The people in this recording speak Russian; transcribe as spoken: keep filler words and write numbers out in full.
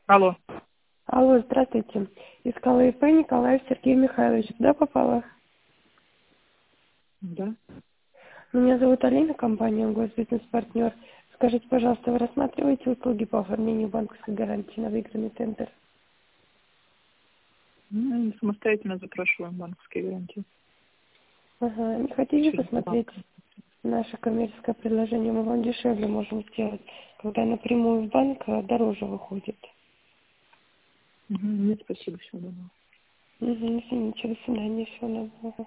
Алло. Алло, здравствуйте. Искала ИП Николаев Сергей Михайлович. Куда попала? Да. Меня зовут Алина, компания Госбизнес-партнер. Скажите, пожалуйста, вы рассматриваете услуги по оформлению банковской гарантии на выигранный тендер? Ну, самостоятельно запрашиваем банковские гарантии. Ага. Не хотите Через посмотреть банк. наше коммерческое предложение? Мы вам дешевле можем сделать. Когда напрямую в банк, а дороже выходит. Угу. Нет, спасибо, всего доброго. Угу, извините, до свидания, всего доброго.